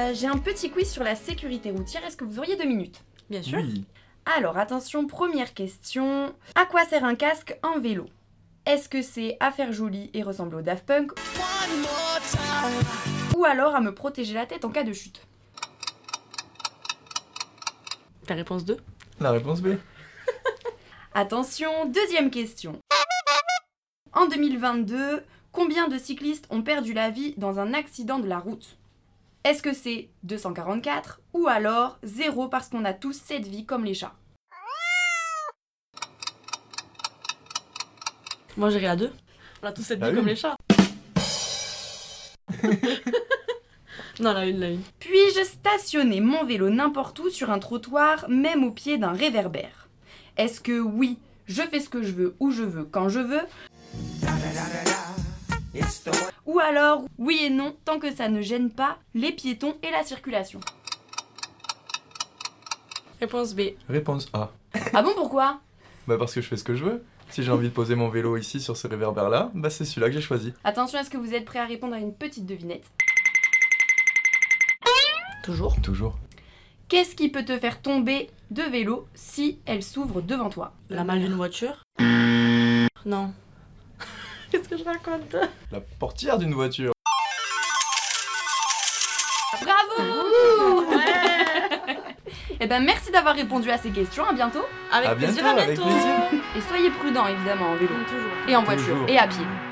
J'ai un petit quiz sur la sécurité routière, est-ce que vous auriez 2 minutes? Bien sûr. Oui. Alors attention, première question. À quoi sert un casque en vélo? Est-ce que c'est à faire joli et ressembler au Daft Punk? Ou alors à me protéger la tête en cas de chute? Ta réponse 2. La réponse B. Attention, deuxième question. En 2022, combien de cyclistes ont perdu la vie dans un accident de la route? Est-ce que c'est 244 ou alors 0 parce qu'on a tous cette vie comme les chats? Moi j'irai à 2. On a tous cette vie La comme une. les chats. Non, la une. Puis-je stationner mon vélo n'importe où sur un trottoir, même au pied d'un réverbère? Est-ce que oui, je fais ce que je veux, où je veux, quand je veux? Ou alors, oui et non, tant que ça ne gêne pas les piétons et la circulation. Réponse B. Réponse A. Ah bon, pourquoi? Bah parce que je fais ce que je veux. Si j'ai envie de poser mon vélo ici sur ce réverbère-là, bah c'est celui-là que j'ai choisi. Attention, est-ce que vous êtes prêts à répondre à une petite devinette? Toujours. Toujours. Qu'est-ce qui peut te faire tomber de vélo si elle s'ouvre devant toi? La malle d'une voiture. Non. Qu'est-ce que je raconte? La portière d'une voiture. Bravo! Eh ben merci d'avoir répondu à ces questions, à bientôt. Avec À plaisir, bientôt, à avec bientôt. plaisir. Et soyez prudents évidemment en vélo. Toujours. Et en voiture, Toujours. et à pied.